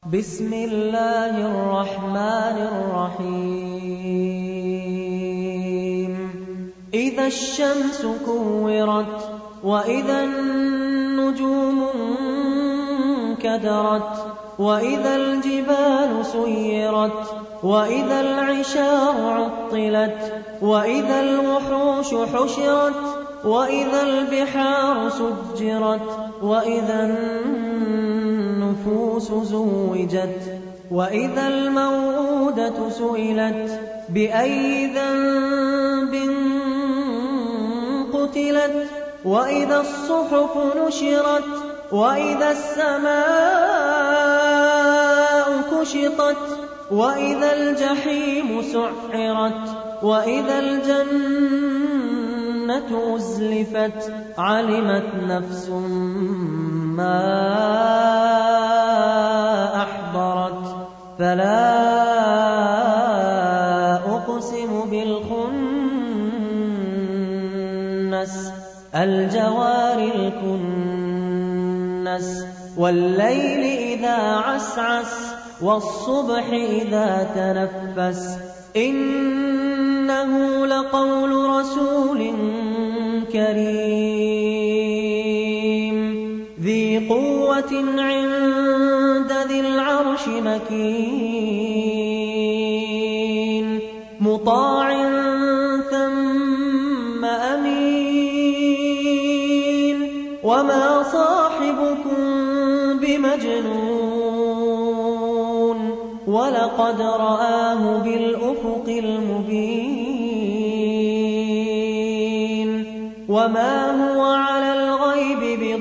بسم الله الرحمن الرحيم إذا الشمس كورت وإذا النجوم انكدرت وإذا الجبال سيرت وإذا العشار عطلت وإذا الوحوش حشرت وإذا البحار سجرت وإذا النفوس زوجت وإذا الموءودة سئلت بأي ذنب قتلت وإذا الصحف نشرت وإذا السماء كشطت وإذا الجحيم سعرت وإذا الجنة أزلفت علمت نفس ما أحضرت فلا أقسم بالخنس الجوار الكنس والليل إذا عسعس والصبح إذا تنفس إنه لقول رسول كريم ذي قوة عند ذي العرش مكين مطاع ثم أمين وما صاحبكم بمجنون ولقد رآه بالأفق المبين وما هو على الغيب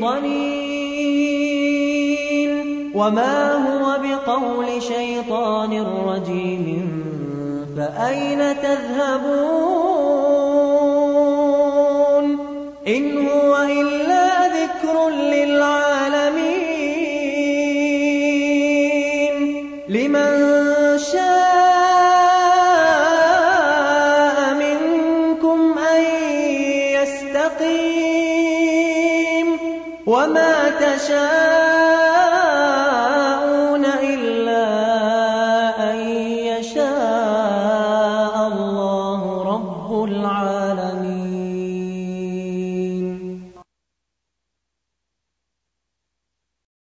بضنين وما هو بقول شيطان رجيم فأين تذهبون إن هو إلا ذكر للعالمين لمن شاء منكم أن يستقيم وما تشاءون